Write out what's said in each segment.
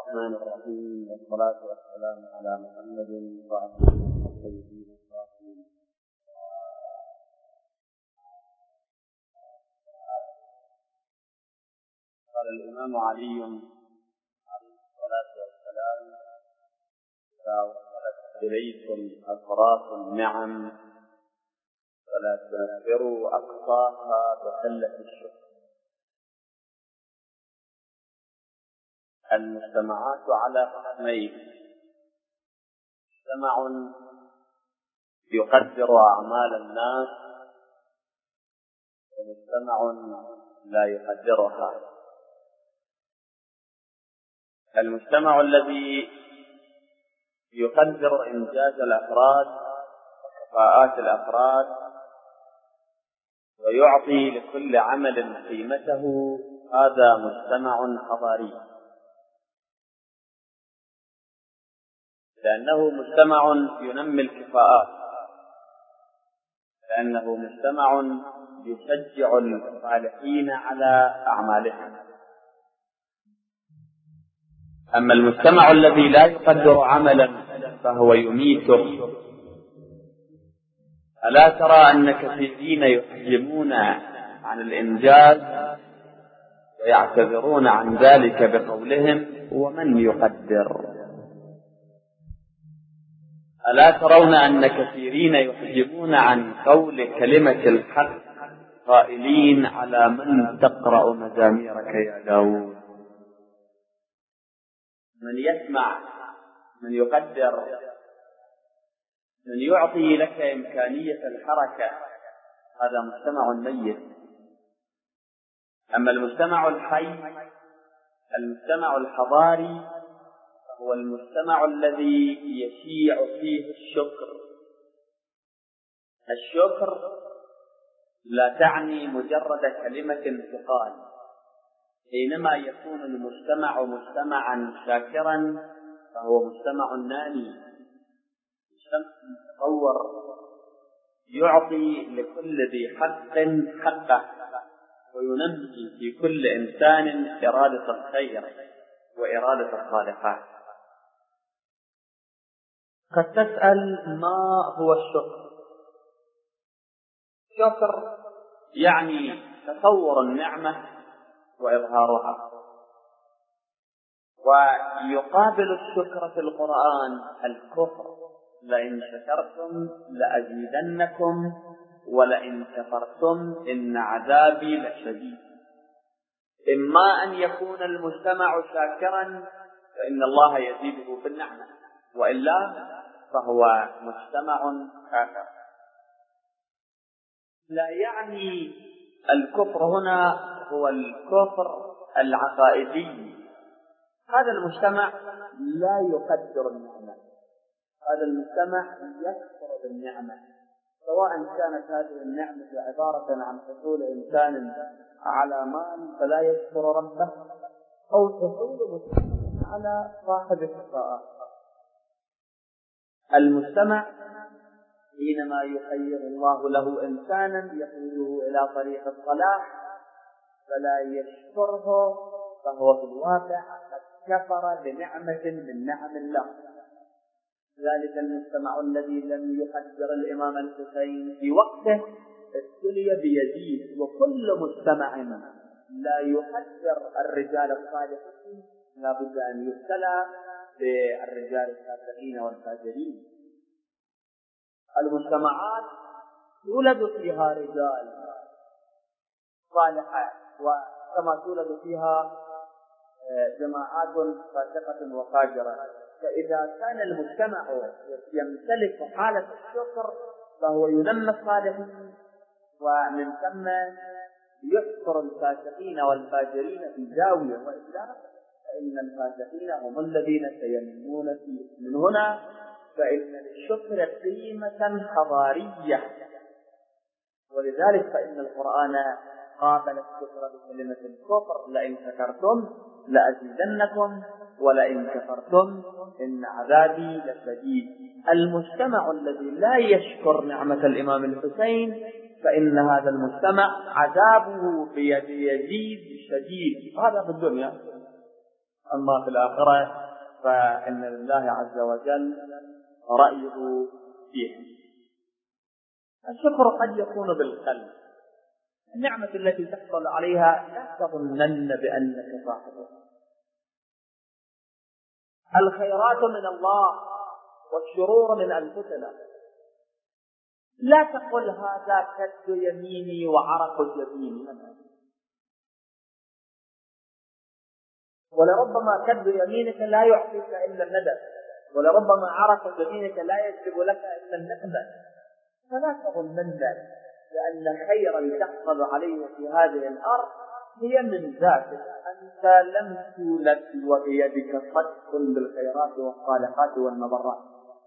الرحمن الرحيم، والصلاة والسلام على محمد وعلى آله الطيبين الطاهرين. قال الإمام علي عليه الصلاة والسلام: إذا وصلت إليكم أطراف النعم فلا تنفروا أقصاها بقلة الشكر. المجتمعات على قسمين: مجتمع يقدر أعمال الناس، ومجتمع لا يقدرها. المجتمع الذي يقدر إنجاز الأفراد وكفاءات الأفراد ويعطي لكل عمل قيمته، هذا مجتمع حضاري، لأنه مجتمع ينمي الكفاءات، لأنه مجتمع يشجع الصالحين على أعمالهم. أما المجتمع الذي لا يقدر عملا فهو يميته. ألا ترى أن كثيرين يحجمون عن الإنجاز ويعتذرون عن ذلك بقولهم: ومن يقدر؟ ألا ترون أن كثيرين يحجمون عن قول كلمة الحق قائلين: على من تقرأ مزاميرك يا داود؟ من يسمع، من يقدر، من يعطي لك إمكانية الحركة، هذا مجتمع ميت. أما المجتمع الحي، المجتمع الحضاري، هو المجتمع الذي يشيع فيه الشكر. الشكر لا تعني مجرد كلمة انتقال. حينما يكون المجتمع مجتمعا شاكرا فهو مجتمع نامي، مجتمع متطور، يعطي لكل ذي حق حقه، وينمي في كل إنسان إرادة الخير وإرادة الصالحات. قد تسأل: ما هو الشكر؟ الشكر يعني تصور النعمة وإظهارها. ويقابل الشكر في القرآن الكفر: لئن شكرتم لأزيدنكم ولئن كفرتم إن عذابي لشديد. إما أن يكون المجتمع شاكرا فإن الله يزيده بالنعمة، وإلا فهو مجتمع كافر. لا يعني الكفر هنا هو الكفر العقائدي. هذا المجتمع لا يقدر النعمة، هذا المجتمع يكفر بالنعمة، سواء كانت هذه النعمة عبارة عن حصول إنسان على مال فلا يشكر ربه، أو حصول على صاحب الكفاءة. المجتمع حينما يخير الله له إنسانا يقوده إلى طريق الصلاح فلا يشكره، فهو في الواقع قد كفر بنعمة من نعم الله. ذلك المجتمع الذي لم يقدر الإمام الحسين في وقته ابتلي بيزيد. وكل مجتمع لا يقدر الرجال الصالحين لا بد أن يبتلى بالرجال الفاسقين والفاجرين. المجتمعات تولد فيها رجال صالحات، وكما تولد فيها جماعات فاسقة وفاجرة. فإذا كان المجتمع يمتلك حالة الشكر فهو ينمي الصالحين، ومن ثم يحصر الفاسقين والفاجرين في زاوية، وإلا فإن الفاسقين هم الذين سينمون فيه. من هنا فإن للشكر قيمة حضارية، ولذلك فإن القرآن قابل الشكر بكلمة الكفر: لئن شكرتم لأزيدنكم ولئن كفرتم إن عذابي لشديد. المجتمع الذي لا يشكر نعمة الإمام الحسين فإن هذا المجتمع عذابه بيد يزيد شديد، هذا في الدنيا. أما في الآخرة فإن لله عز وجل رأيه فيهم. الشكر قد يكون بالقلب. النعمة التي تحصل عليها لا تظنن بأنك صاحبها. الخيرات من الله والشرور من أنفسنا. لا تقل هذا كد يميني وعرق جبيني، ولربما كد يمينك لا يعطيك إلا الندم، ولربما عرق جبينك لا يجلب لك إلا النقمة. فلا تظنن لأن خيرا تحصل عليه في هذه الأرض هي من ذاتك. أنت لم تولد وبيدك صدق بالخيرات والصالحات والمضرات،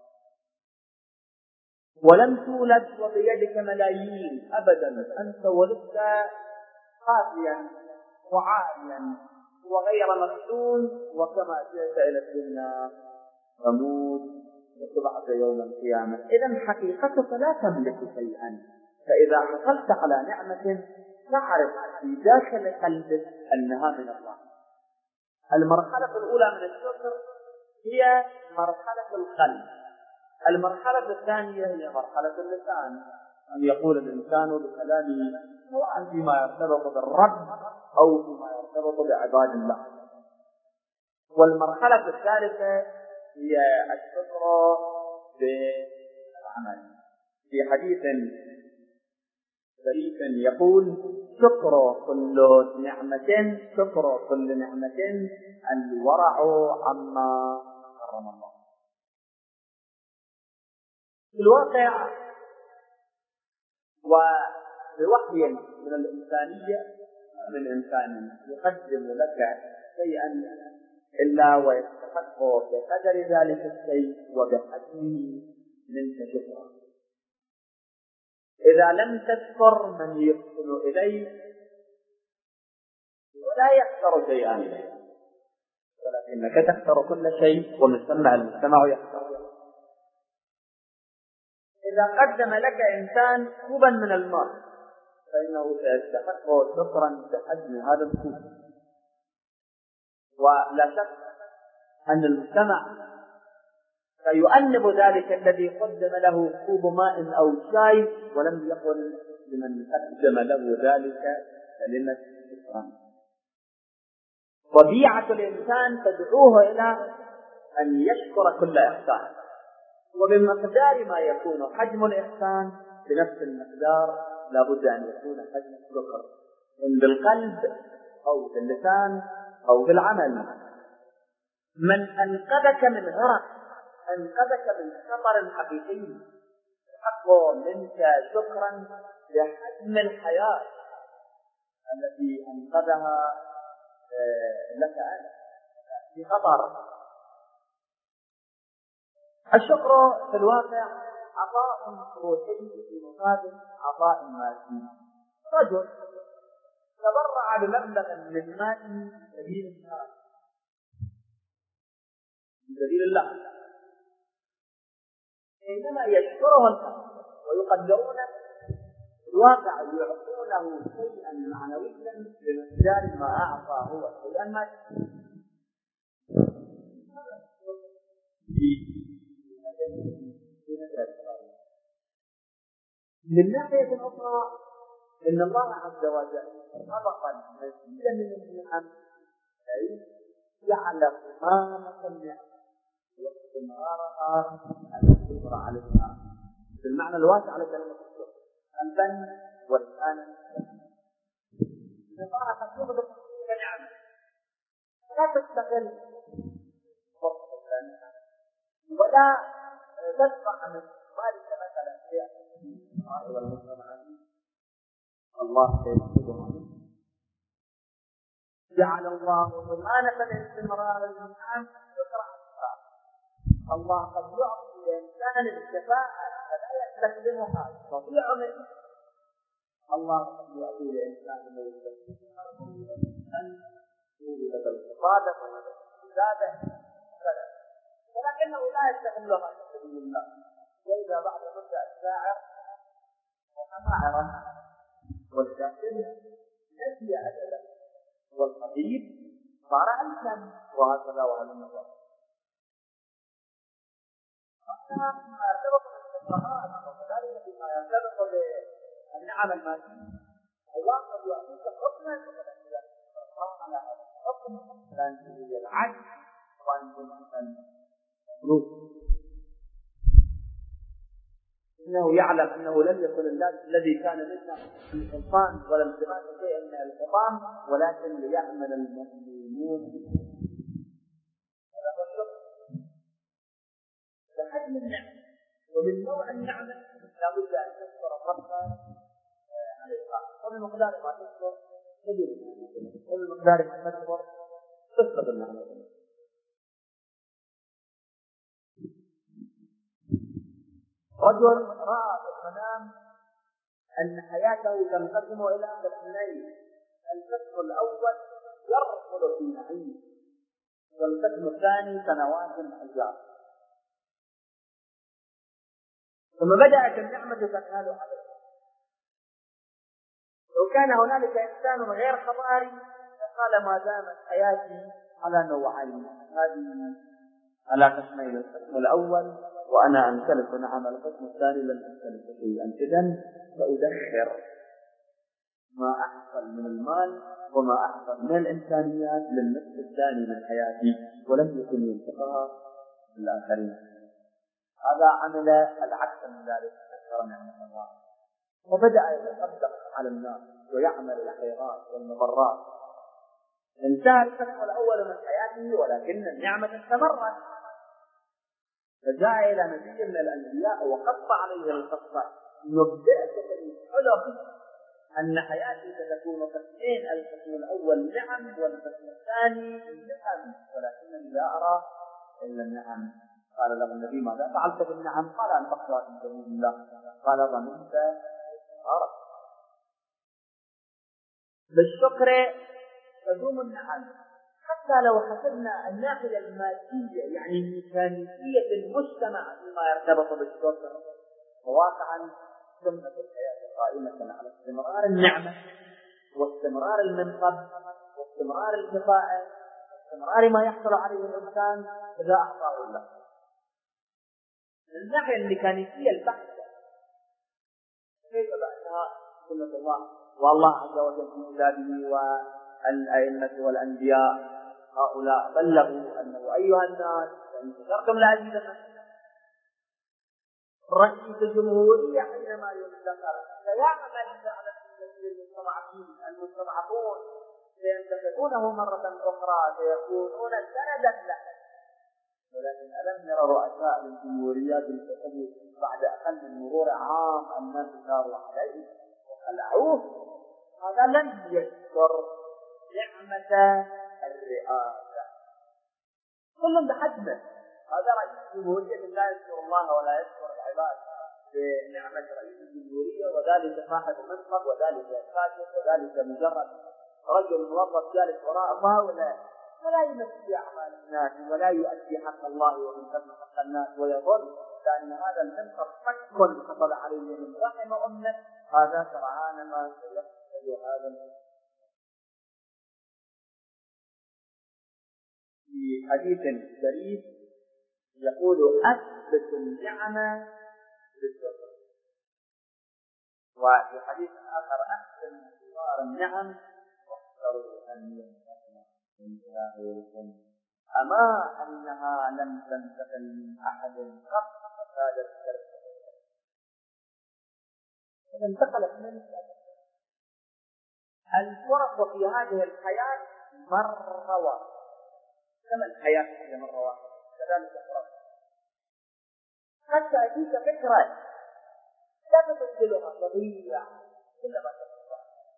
ولم تولد وبيدك ملايين أبدا. أنت ولدت خافيا وعاليا وغير مفتون، وكما جئت إلى الدنيا تموت وتبعث يوم القيامة. إذن حقيقتك لا تملك شيئا. فإذا حصلت على نعمة تعرف في داخل قلبك أنها من الله. المرحلة الأولى من الشكر هي مرحلة القلب. المرحلة الثانية هي مرحلة اللسان، أن يقول الإنسان بكلامه سواء فيما يرتبط بالرب أو فيما يرتبط بعباد الله. والمرحلة الثالثة هي الشكر بالعمل. في حديث شريف يقول: شكر كل نعمة الورع عما حرم الله. في الواقع وبوحي من الإنسانية من إنسان يقدم لك شيئا إلا ويستحق بقدر ذلك الشيء وبحجمه منك شكرا. إذا لم تشكر من يحسن إليك ولا يخسر شيئا إليك، ولكنك تخسر كل شيء والمجتمع يخسر. إذا قدم لك إنسان كوبا من الماء فإنه سيستحق شكرا بحجم هذا الكوب. ولا شك أن المجتمع فيؤنب ذلك الذي قدم له كوب ماء أو شاي ولم يقل لمن قدم له ذلك كلمة شكرا. طبيعة الإنسان تدعوه إلى أن يشكر كل إحسان، وبمقدار ما يكون حجم الإحسان بنفس المقدار لابد أن يكون حجم الشكر، إن بالقلب أو باللسان أو بالعمل. من أنقذك من غرق، أنقذك من خطر حقيقي، حقه منك شكرا بحجم الحياة التي أنقذها لك أنت في خطر. الشكر في الواقع عطاء روحي في مقابل عطاء مادي. رجل تبرع بمبلغ من مال سبيل الله حينما يشكره الناس ويقدرون الواقع يعطونه شيئا معنويا بمقدار ما أعطى هو شيئا ماديا. من ناحية أخرى إن الله عز وجل خلق المزيد من النعم كي يعلم قامة النعم واستمرارها على الشكر عليها بالمعنى الواسع لكلمة الشكر قلبا ولسانا. الله قد يغضب كنعمة لا تستغل فرصة النعمة ولا تدفع من مالك مثلا شيئا الله سيكتبها. جعل الله ضمانة الاستمرار الإنسان وشرع الله قد يعطي الإنسان الكفاءة فلا يستخدمها يستطيع منه. الله قد يعطي الإنسان أن يوجد الاستفادة والاستزادة ولكنه لا يستغلها في سبيل الله. وإذا بعد مدة الشاعر وحماعرا والشاعر نسي أجله والطبيب صار أنسان وهكذا وهذا النظر. ما يرتبط بالشبهات وكذلك فيما يرتبط بالنعم المادية. الله قد يعطيك حكما وكذلك على هذا الحكم كان فيه العدل وأن يكون مفروض. إنه يعلم أنه لم يكن الذي كان منا السلطان ولم تماس شيئا من الحطام، ولكن ليعمل المظلومون. هذا هو الشكر لحجم النعمة ومن نوع النعمة لابد أن تشكر الرب عليها، وبمقدار ما تشكر تجد، وبمقدار ما تشكر تسقط النعمة. رجل رأى في المنام أن حياته تنقسم إلى قسمين، القسم الأول يرفض في نعيم، والقسم الثاني سنوات حجاب. ثم بدأت النعمة تنهال عليه. لو كان هنالك إنسان غير خطاري قال ما دامت حياتي على نوعين، هذه على قسمين، القسم الأول وأنا أمتلك نعم، القسم الثاني لن أمتلك شيئا، إذن سأدخر ما أحصل من المال وما أحصل من الإنسانيات للنصف الثاني من حياتي، ولم يكن ينفقها للآخرين. هذا عمل العكس من ذلك، شكر نعمة الله وبدأ يتصدق على الناس ويعمل الخيرات والمضرات. انتهى القسم الأول من حياته ولكن النعمة استمرت، فجاء إلى نبي من الأنبياء وقص عليه القصة يبدأك الحلم أن حياتي ستكون قسمين، القسم الأول نعم والقسم الثاني نعم، ولكنني لا أرى إلا النعم. قال له النبي ماذا فعلت بالنعم؟ قال أنفقتها في سبيل الله. قال ظننت أرى بالشكر تدوم النعم. حتى لو حسبنا الناحية المادية يعني ميكانيكية المجتمع فيما يرتبط بالشكر، وواقعا سنة الحياة قائمة على استمرار النعمة واستمرار المنصب واستمرار الكفاءة واستمرار ما يحصل عليه الإنسان إذا أعطاه الله. من الناحية الميكانيكية البحثة كيف بأنها سنة الله، والله عز وجل في كتابه والأئمة والأنبياء هؤلاء بلغوا أنه أيها الناس فإن شكرتم لأزيدنكم. رئيس الجمهورية حينما يذكر سيعمل فعلا المستضعفون سينتخبونه مرة أخرى سيكونون سندا له، ولكن ألم يرى رؤساء الجمهوريات التي بعد أقل من مرور عام الناس ساروا عليه وخلعوه؟ هذا لم يذكر نعمة الرئاسة، كل بحجمه. هذا رئيس الجمهورية لا يذكر الله ولا يذكر العباد بنعمة رئيس الجمهورية، وذلك صاحب منصب وذلك كاتب وذلك مجرد رجل موظف جالس وراء طاولة ولا يمشي أعمال الناس ولا يؤدي حق الله ومن ثم حق الناس، ويظن لأن هذا المنصب فك حصل عليه من رحم أمه، هذا سرعان ما سيحصل هذا. في حديث شريف يقول أثبت النعمة بالشكر، وفي حديث آخر أحسن انتظار النعم واحذروا أن ينتقم من إلهكم، أما أنها لم تنتقل من أحد قط فسادت تركه، انتقلت من الفرص في هذه الحياة مرة واحدة، كما الحياة هي مرة واحدة كذلك الفرص. حتى تأتيك فكرة لا تبدلها تضيع كلما تبدلها.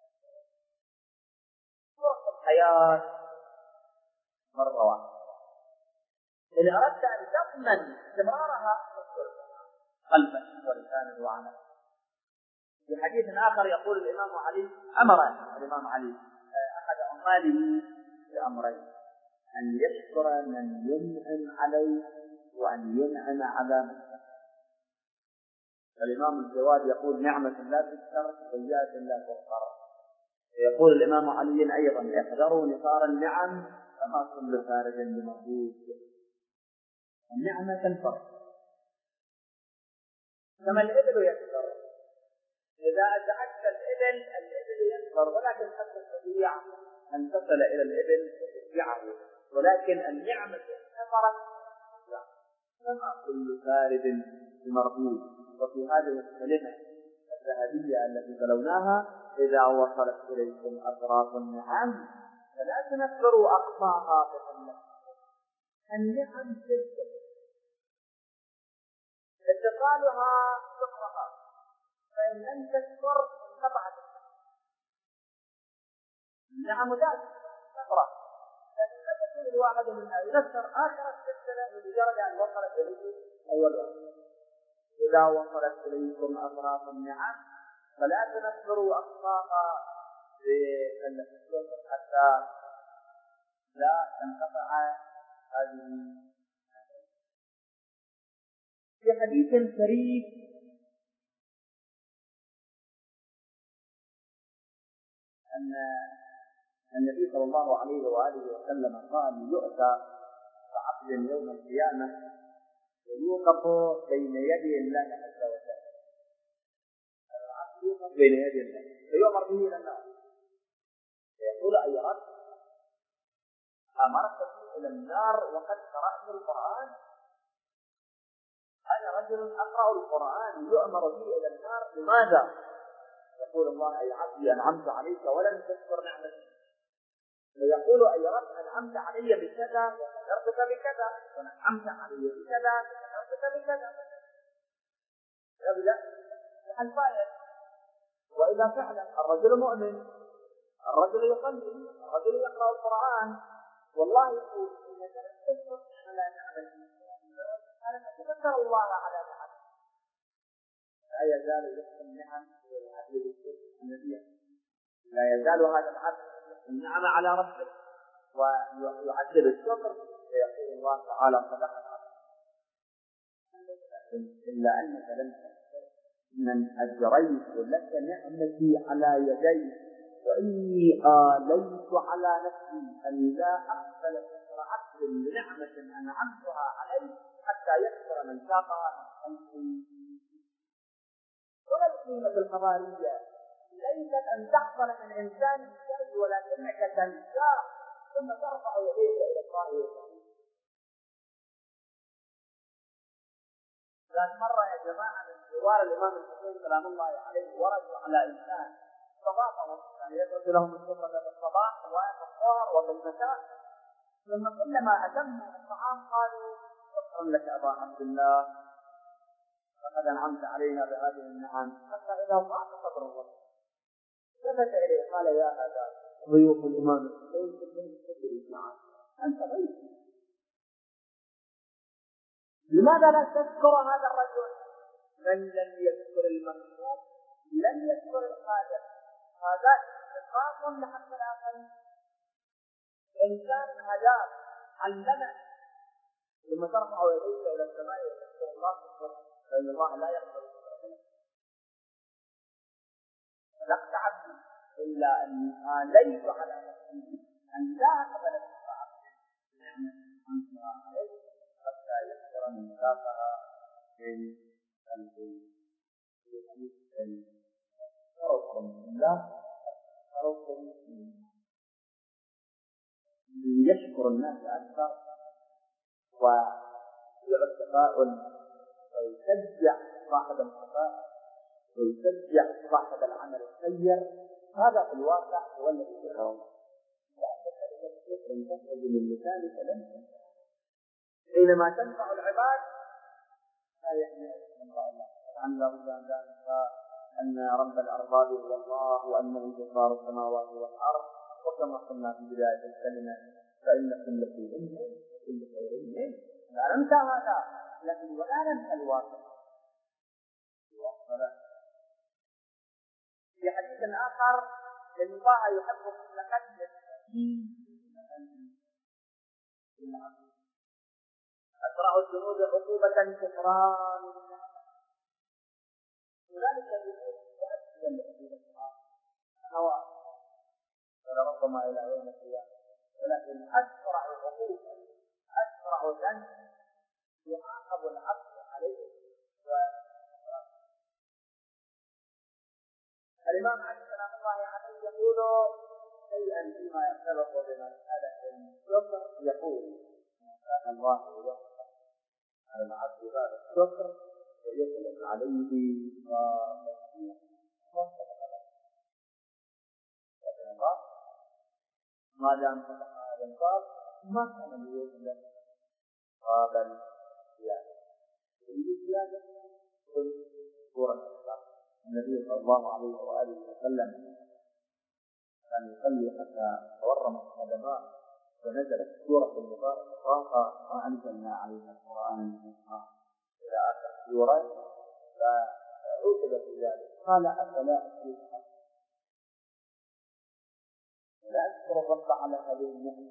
فرص الحياة مرة واحدة، إن أردت أن تضمن استمرارها قلبا ولسانا وعملا. في حديث آخر يقول الإمام علي أمر الإمام علي أحد عماله بأمرين: أن يشكر من ينعم عليه وأن ينعم على من يشكر. الإمام الجواد يقول نعمة لا تذكر سيئة لا تذكر. يقول الإمام علي أيضا احذروا نثار النعم فما كل خارج بمردود. النعمة تنفر كما الإبل يكثر، إذا أزعجت الإبل يكثر، ولكن حتى تستطيع أن تصل إلى الإبل وتشجعه، ولكن النعمة كثرت كما كل فارد بمردود. وفي هذه الكلمة الذهبية التي تلوناها: إذا وصلت إليكم أطراف النعم فلا تنكروا أقصاها بأنكم. النعم جدا اتصالها شكرها، فإن لم تشكر انقطعت النعم ذات شكرا، لكن لا تكون الواحد منها يذكر آخر السلسلة بمجرد أن وصلت إليه أولها. إذا وصلت إليكم أطراف النعم فلا تنكروا أقصاها بالشكر حتى لا تنقطع هذه. في حديث شريف أن النبي صلى الله عليه وآله وسلم قال: يؤتى بعبد يوم القيامة ويوقف بين يدي الله عز وجل. العبد يوقف بين يدي الله فيؤمر به إلى النار، فيقول: أي رب أمرت به إلى النار وقد قرأت القرآن؟ أنا رجل أقرأ القرآن يؤمر به إلى النار، لماذا؟ يقول الله: أي عبدي أنعمت عليك ولم تشكر نعمتي. فيقول: أي رب أنعمت علي بكذا وشكرتك بكذا، وأنعمت علي بكذا وشكرتك بكذا. يبدأ الفائدة. وإذا فعلا الرجل مؤمن، الرجل يصلي، الرجل يقرأ القرآن، والله يقول: إنك لم تشكر على نعمتي، أنا أتذكر الله على نعمتي. لا يزال يحسن النعم والعدل بالشكر النبي، لا يزال هذا العبد النعم على ربه ويعدل الشكر، فيقول الله تعالى: صدق إلا أنك لم تشكر من أجريت لك نعمتي على يدي، وإني آليت على نفسي أن لا أقبل شكر عبد لنعمة أنعمتها عليه حتى يكثر من ساقها من خلقي. ولا القيمة الخبرية ليست أن تحصل من إنسان الشيء، ولكنك تنساه ثم ترفع يديك إلى الله وتقول. ذات مرة يا جماعة من جوار الإمام الحسين سلام الله عليه وردوا على إنسان صباحهم، يعني يدرس لهم الصبح في الصباح وفي الظهر وفي المساء، ثم كلما أتموا الطعام قالوا: شكرا لك أبا عبد الله، فقد أنعمت علينا بهذه النعم. حتى إذا ضاق صدر الرجل التفت إليه قال: يا هذا ضيوف الإمام الحسين كلهم تدري معه، أنت ضيف، لماذا لا تذكر هذا الرجل؟ من لم يذكر المخلوق لم يذكر القادر. هذا استحقاق لحق الآخرين. إنسان هداك علمك ثم ترفع يديك إلى السماء وتذكر الله تذكر، فإن الله لا يقبل ذكرك. لقد عبدي إلا أني آليت على نفسي أن لا أقبل ذكر عبدي نعمة أنعمتها عليه حتى يكثر من ساقها من قلبي. في حديث خوف من الله، خوف من يشكر الناس أكثر ويعطي التفاؤل ويشجع صاحب الخفاء ويشجع صاحب العمل الخير. هذا في الواقع هو الذي يدعو. لا تخرج من لسانك لن حينما تنفع العباد لا يعني أن أن رب الأرباب هو الله، وأنه جبار السماوات والأرض، وكما قلنا في بداية الكلمة: فإن كل شيء كل خير. لا ننسى هذا، لكن ولا ننسى الواقع. في حديث آخر: إن الله يحب كل قلب حكيم. أسرع الذنوب عقوبة كفران. ذلك ولربما إلى يوم القيامة، ولكن أسرع عقوبة أسرع ذنب يعاقب العبد عليه الإمام علي سلام الله عليه يقول شيئا فيما يرتبط بمسألة الشكر، يقول: كان الله يوفق على العبد باب الشكر ويطلق عليه الله. ما دام فتح هذا الباب ما كان ليغلق بابا زيادة. يريد زيادة قل سورة الإسلام. النبي صلى الله عليه وآله وسلم كان يصلي حتى تورمت قدماه ونزلت سورة المباركة طاقة ما أنزلنا عليها القرآن إلى آخر سورة، فعوقب في ذلك قال: أفلا أشكر لا أشكر الرب على هذه النعمة.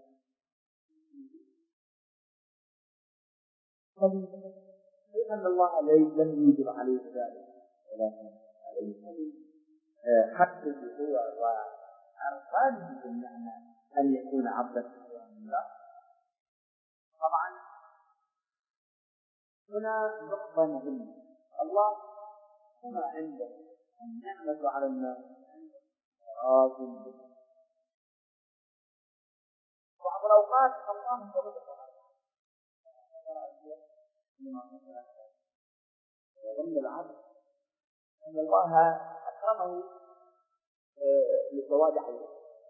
لأن الله لم يوجب عليه ذلك، ولكن عليه حقه هو وعرفانه بالنعمة أن يكون عبدا لله. طبعا هنا نقطة مهمة: الله هنا عنده النعمة على الناس راجل. بعض الأوقات الله يغضب وظن العبد أن الله أكرمه لزواج عينه.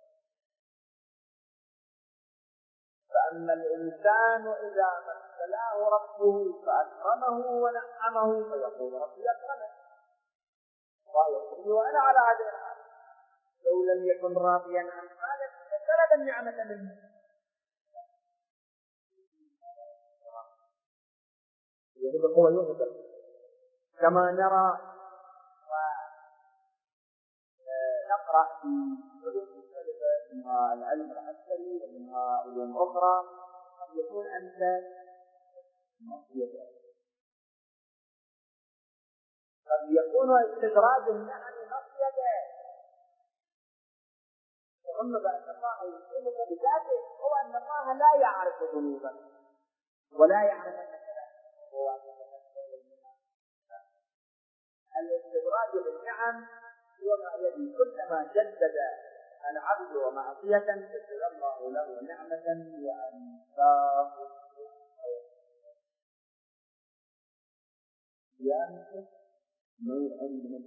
فأما الإنسان إذا ما ابتلاه ربه فأكرمه ونعمه فيقول: ربي أكرمه. الله يقول: وأنا على هذه الحال. لو لم يكن راضيا عن حالك لسلب النعمة منه. هو يغضب كما نرى ونقرأ في علوم مختلفة، منها العلم العسكري ومنها علوم أخرى. قد يكون أنت مصيبة، قد يكون استدراج النعم مصيبة، وظن بأن الله يصيبك بذاته، هو أن الله لا يعرف ذنوبك ولا يعرف أنك الاستدراج بالنعم هو ما يلي: كلما جدد العبد ومعصية جدد الله له نعمة وأنساه يامسك نوعا من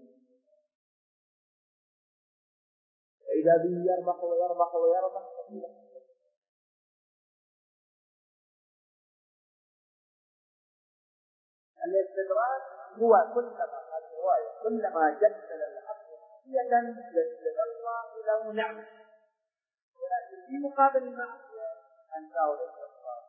فإذا به يربح ويربح ويربح. الاستدراج هو كلما جدد العبد معصية جدد الله له نعمة، ولكن في مقابل المعصية أنساه الاستغفار.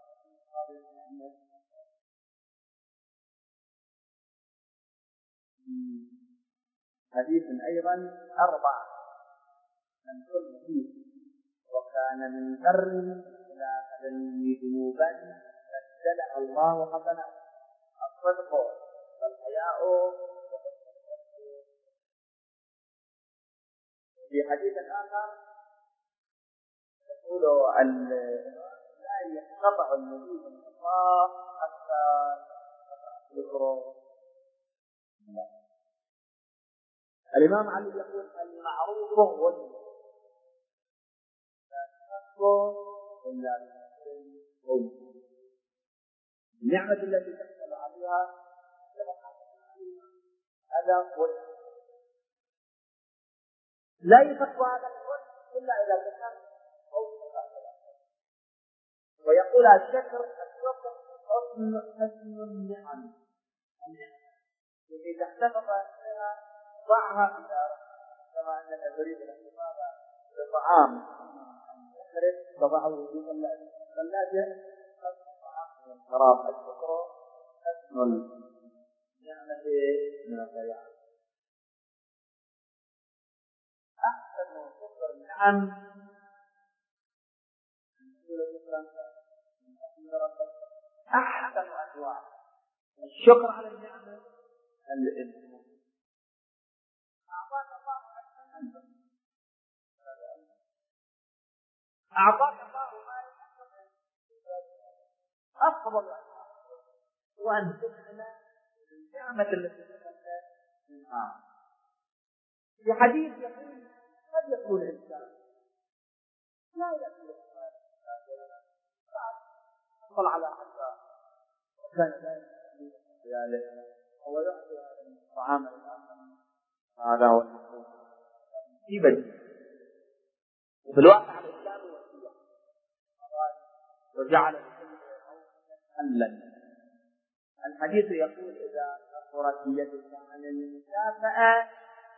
حديث أيضا 4 من كل فيه وكان من بر إلى أدنه ذنوبا بدلها الله حسنات: الصدق والحياء. في حديث آخر يقول: لا يقطع النبي من الله حتى يقرأ. الإمام علي يقول: المعروف والنعمة التي تحصل عليها هذا قل لا يفك هذا القل إلا إذا كان ويقول: الشكر حسن النعم. التي تحتفظ بها ضعها كما أنك تريد الاحتفاظ بالطعام تضعه في ثلاجة الشراب. الشكر حسن النعمة من الخيار. أحسن شكر النعم أحسن أنواع الشكر على النعمة الإنسان. أعطاك الله ما أفضل وأن تسأل النعمة التي تسأل منها. في حديث يقول قد يكون الإنسان لا يأكل حصل على حتى وكان ذلك هو يعطي هذا الطعام للآخر، هذا هو المقصود في بديل. وفي الواقع الإسلام وسيلة وجعل لكل حلا. الحديث يقول إذا كثرت يدك عن المكافأة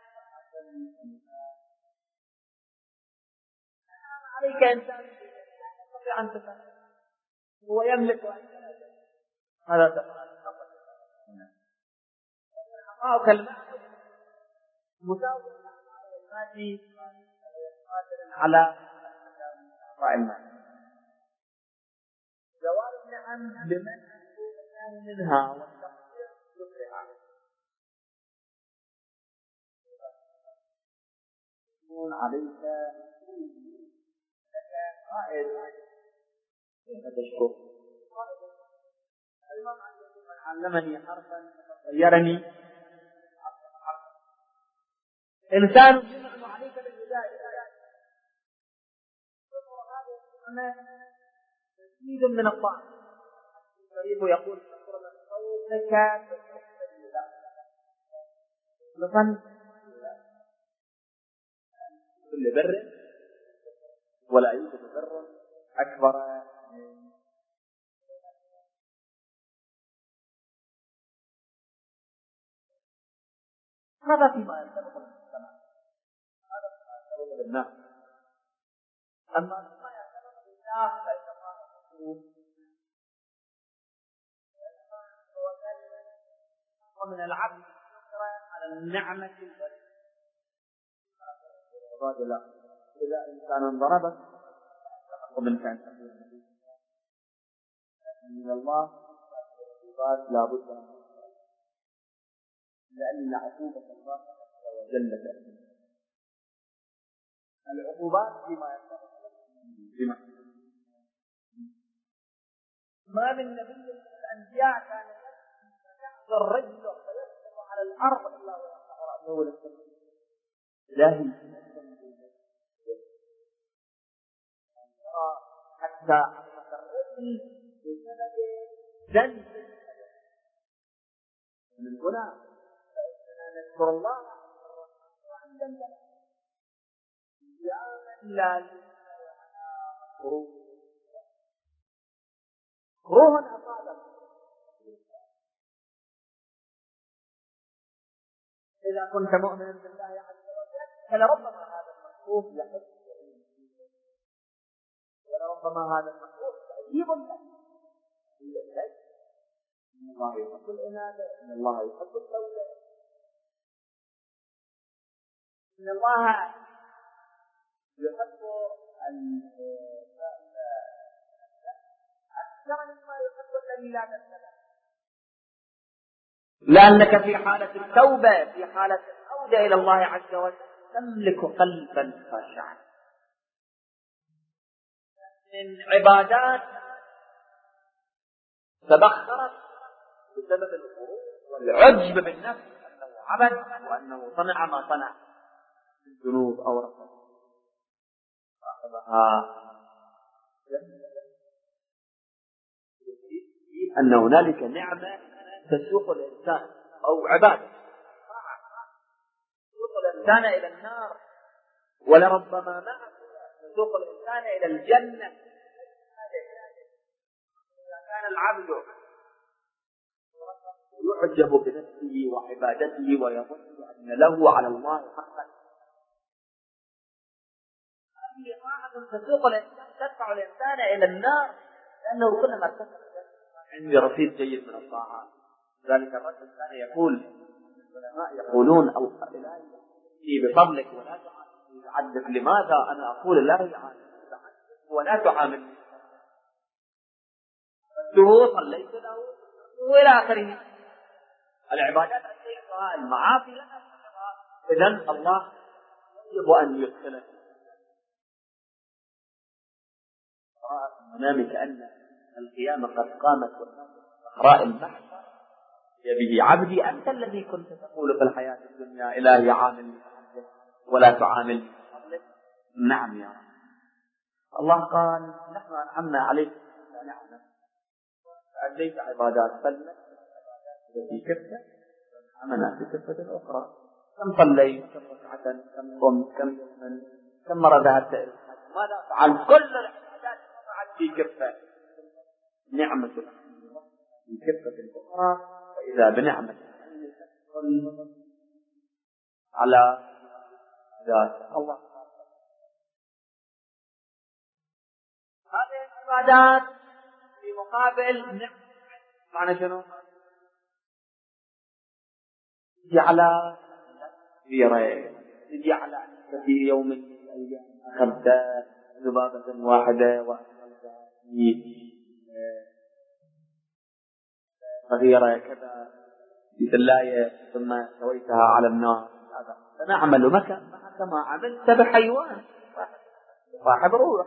عليك إنسان يستطيع أن تفعل، هو يملك أن هذا تفعل أعطاك المال مساوي المادي على أعطاء المال. جواب النعم بمن منها والتقدير يصلحها يكون عليك قائد كيف تشكر. الإمام من علمني حرفا غيرني إنسان ينعم عليك بالهداية أنا مزيد من الطاعة. الشريف يقول شكر من صوتك لطن كل بر ولا يوجد بر أكبر. هذا فيما يرتبط بالسماء، هذا فيما يرتبط بالناس. أما فيما يرتبط بالله فإنما ومن العبد على النعمة الرجل إذا إنسان ضربك ومن كان تقول من الله لا بد من لأن عقوبة الله وجل تأتي. العقوبات فيما يرتبط بما ما من نبي من الأنبياء كان يحضر الرجل ويسقط على الأرض إلا ويرفع رأسه للسماء. إلهي حتى حرمة الرجل بسبب ذنب. من هنا فإننا نذكر الله عن ذنبنا يا من لا يسأل عنا روح أصابك. إذا كنت مؤمنا بالله عز وجل فلربما هذا المخوف يحس، ولربما هذا المخوف تعجيب لك. إن الله يحب العنادة، إن الله يحب التوبة، إن الله يحب أكثر مما يحب الذي لا تسلم. لأنك في حالة التوبة، في حالة العودة إلى الله عز وجل تملك قلبا خاشعا من عبادات تبخرت بسبب الغرور والعجب بالنفس أنه عبد وأنه صنع ما صنع من ذنوب أو رفض فأخذها أن هنالك نعمة تسوق الإنسان أو عبادة تسوق الإنسان إلى النار، ولربما معه تسوق الإنسان إلى الجنة. إذا كان العبد يعجب بنفسه وعبادته ويظن أن له على الله حقا، هذه طاعة تسوق الإنسان تدفع الإنسان إلى النار، لأنه كلما ارتفع عندي رصيد جيد من الطاعات. ذلك الرجل كان يقول العلماء يقولون إلهي بفضلك ولا تعذب. لماذا أنا أقول الله تعذب ولا تعاملني؟ فالجهود صليت له وإلى آخره. العبادات أشياء، المعاصي لها إذن الله يجب أن يدخله منام كأن القيامة قد قامت والناس صحراء المحشر يا به عبدي أنت الذي كنت تقول في الحياة الدنيا إلهي عامل ولا تعامل. نعم يا رب. الله قال نحن أنعمنا عليك نعمة أديت عبادات فلنك في كفة أمنا في كفة أخرى. كم صليت، كم ركعة، كم صمت، كم يوما، كم مرة ذهبت إلى الحج، ماذا فعلت؟ كل العبادات وضعت في كفة. نعمة في كفة أخرى، فإذا بنعمة على ذات الله. هذه العبادات في مقابل نعمة. معنى شنو؟ تجي على كبيرة، تجي على في يوم من الأيام أخذت ذبابة واحدة وأخذت صغيرة كذا في ثلاية ثم سويتها على النار. هذا فنعمل معك ما عملت بحيوان صاحب روح.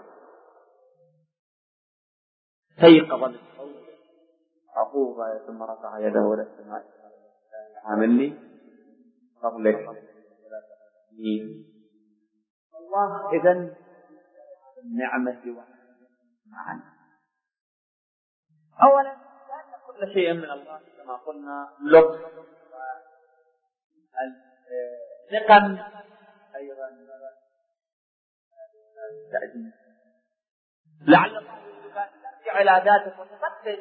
استيقظ بالصوت عقوبة ثم رفع يده إلى السماء عاملني قبلك الله. إذن النعمة معنا. أولا لأن كل شيء من الله كما قلنا لطف نقم أيضا تأديب. لعل الله ترجع إلى ذاتك وتفتش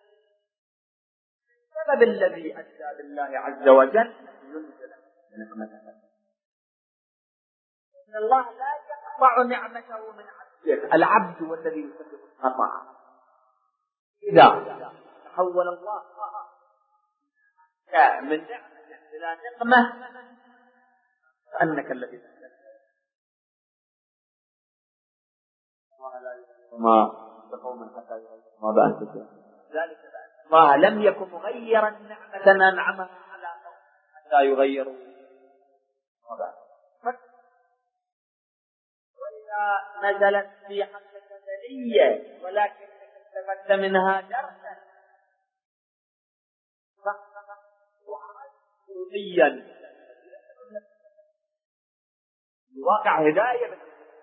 السبب الذي أدى بالله عز وجل ينزل نعمته. إن الله لا يقطع نعمته من عبده. العبد هو الذي يسبب القطع. إذا تحول الله من نعمة إلى نقمة فأنك الذي تسبب. ما تقوم حتى يغير ما بأنفسهم. ذلك بأن الله لم يكن مغيرا نعمة أنعمها على قوم حتى يغيروا ما بأنفسهم. وإذا نزلت في حقك بلية ولكن استفدت منها درسا وعاديا الواقع هداية.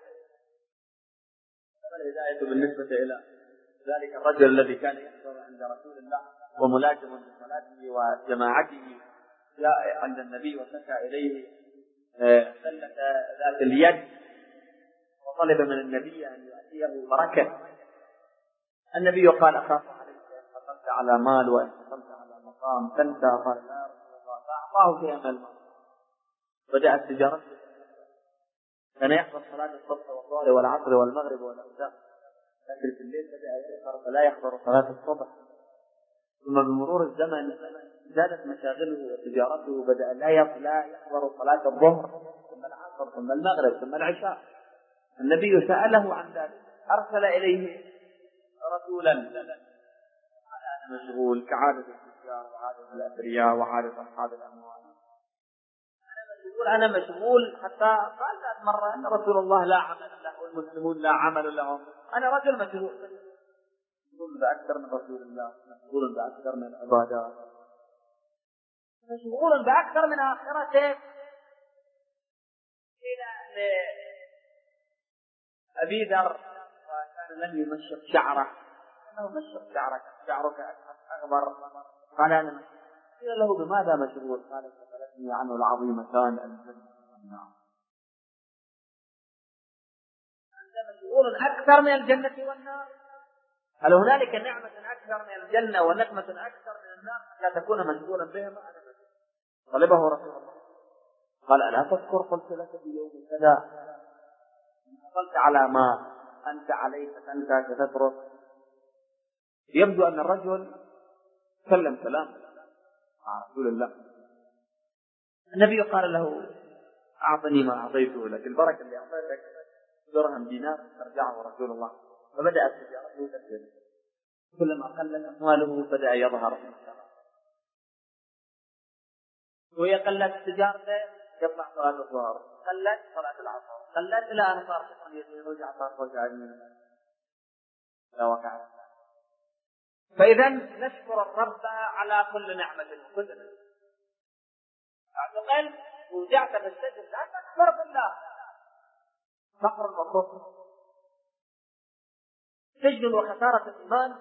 الهداية بالنسبة إلى ذلك الرجل الذي كان يحضر عند رسول الله وملازم لصلاته وجماعته، جاء عند النبي وشكى إليه سلة ذات اليد وطلب من النبي أن يؤتيه بركة. النبي قال أخاف عليك إن حصلت على مال وإن حصلت على مقام تنسى. قال لا رسول الله. فأعطاه شيئا من المال. بدأت تجارته. كان يحضر صلاة الصبح والظهر والعصر والمغرب والعشاء، لكن في الليل بدأ يسهر فلا يحضر صلاة الصبح. ثم بمرور الزمن زادت مشاغله وتجارته، بدأ لا يحضر صلاة الظهر ثم العصر ثم المغرب ثم العشاء. النبي سأله عن ذلك، أرسل إليه رسولا قال أنا مشغول كعادة التجار وعادة الأثرياء وعادة أصحاب الأموال. أنا مشغول حتى قال ذات مرة أن رسول الله لا عمل له والمسلمون لا عمل لهم. أنا رجل مشغول بأكثر من رسول الله، مشغول بأكثر من العبادات، مشغول بأكثر من آخرته. إلى أبي ذر وكان لم يمشط شعره، أنه مشط شعرك أغبر. قال أنا مشغول. قيل له بماذا مشغول؟ قال شغلتني عنه العظيمتان الجنة والنار. أنت مشغول أكثر من الجنة والنار. هل هنالك نعمة أكثر من الجنة ونقمة أكثر من النار لا تكون مشغولا بهما؟ طلبه رسول الله قال ألا تذكر قلت لك في يوم كذا قلت على ما أنت عليك تنسى تترك. يبدو أن الرجل تكلم كلام مع رسول الله. النبي قال له أعطني ما أعطيته لك، البركة اللي أعطيتك درهم دينار ترجعه رسول الله. فبدأت تجارته تكثر، كلما قلت أمواله بدأ يظهر في السماء، وهي قلت تجارته يطلع صلاة الظهر، قلت صلاة العصر، قلت إلى أن صار يرجع لا وقع. فإذا نشكر الرب على كل نعمة وكل اعتقل وجعت في السجن لا تكفر بالله، فقر وكفر، سجن وخسارة الإيمان،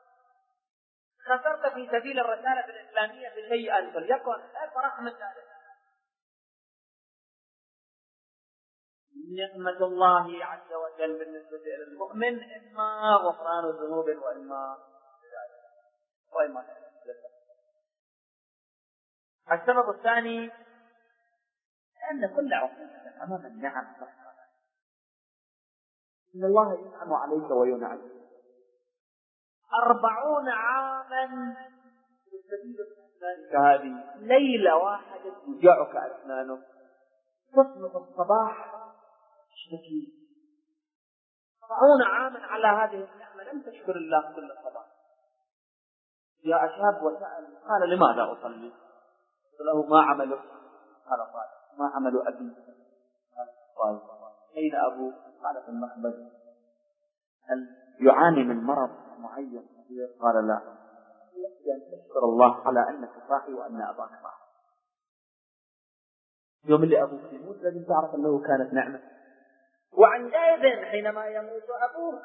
خسرت في سبيل الرسالة الإسلامية بشيئا فليكن، لا فرح من ذلك. نعمة الله عز وجل بالنسبة إلى المؤمن إما غفران الذنوب وإما السبب الثاني أن كل عقوبة أمام النعم إن الله ينعم عليك وينعم 40 عاما هذه ليلة واحدة توجعك أسنانك، تصبح الصباح تشتكي 40 عاما على هذه النعمة لم تشكر الله كل الصباح. جاء شاب وسأل قال لماذا أصلي؟ قال له ما عمله؟ قال قال ما عمل أبي؟ قال أين أبوه؟ قال في المخبز. هل يعاني من مرض معين؟ قال لا. أن تشكر الله على أنك صاحي وأن أباك صاحي. يوم اللي أبوك يموت لازم تعرف أنه كانت نعمة. وعندئذ حينما يموت أبوه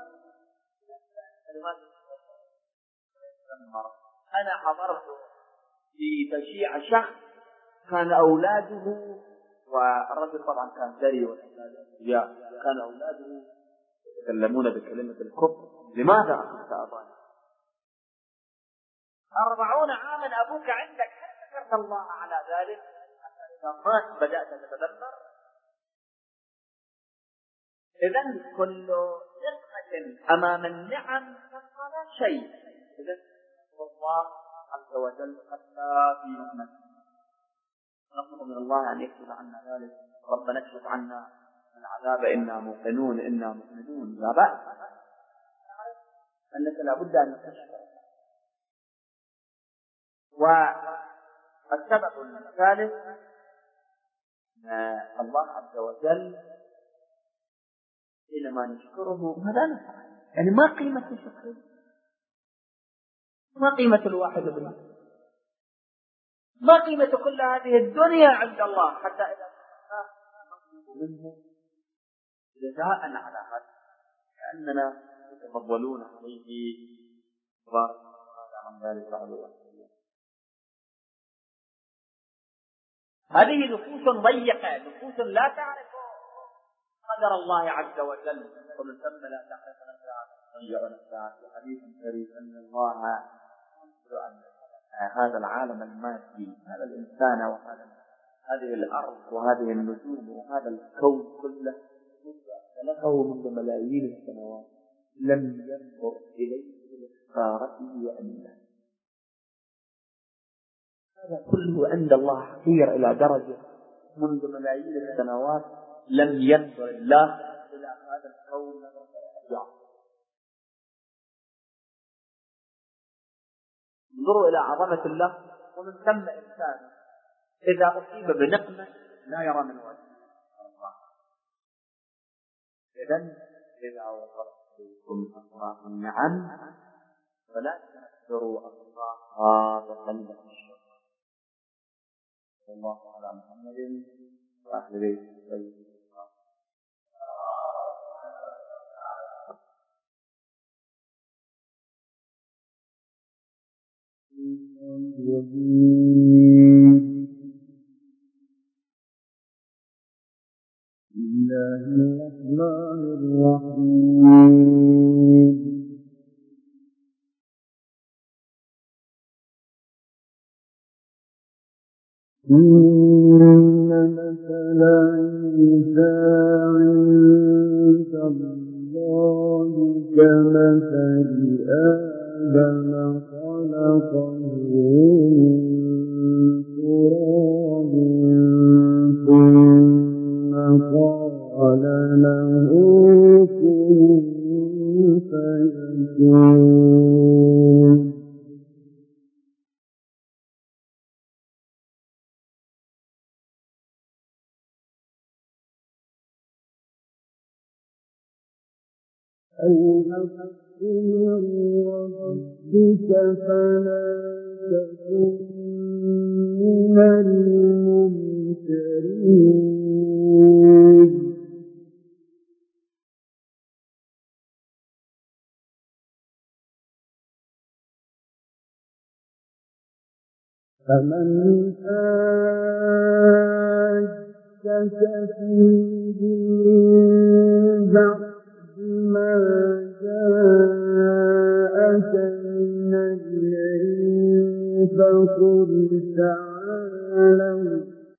أنا حضرت في تشييع شخص كان أولاده، والرجل طبعا كان ثري كان أولاده يتكلمون بكلمة الكفر. لماذا أخذت أبانا؟ 40 عاما أبوك عندك، هل شكرت الله على ذلك؟ حتى إذا مات بدأت تتدبر. إذن كل نقمة أمام النعم فلا شيء. إذن الله عز وجل حتى في نعمته نطلب من الله أن يكتب عنا ذلك. ربنا اكشف عنا العذاب إنا موقنون إنا مؤمنون. لا بأس أنك لابد أن تشكر. والسبب الثالث الله عز وجل حينما نشكره ماذا نفعل؟ يعني ما قيمة الشكر؟ ما قيمة الواحد بالله؟ ما قيمة كل هذه الدنيا عند الله حتى إذا نطلب منه جزاء على هذا كأننا يتفضلون عليه وعن ذلك الله. هذه نفوس ضيقة، نفوس لا تعرف قدر الله عز وجل، ومن ثم لا تعرف نفسها تضيع نفسها. في حديث شريف أن الله ينظر أن هذا العالم المادي، هذا الإنسان هذه الأرض وهذه النجوم وهذا الكون كله خلقه منذ ملايين السنوات لم ينظر إليه بإحقارته وأنه هذا كله عند الله حقير إلى درجة منذ ملايين السنوات لم ينظر الله إلى هذا الكون نظرة. انظروا إلى عظمة الله. ومن ثم إنسان إذا أصيب بنقمة لا يرى من وجه الله. إذا وصفتكم أطراف النعم فلا تنكروا أطرافها بقلب الشر. الله على محمد وآخره وسلم. الله الرحمن الرحيم. إن مثل عيسى عند الله كمثل آدم خلقه من تراب ثم قال له كن فيكون. الحق من ربك فلا تكن من الممترين. فمن حاجك فيه من بعد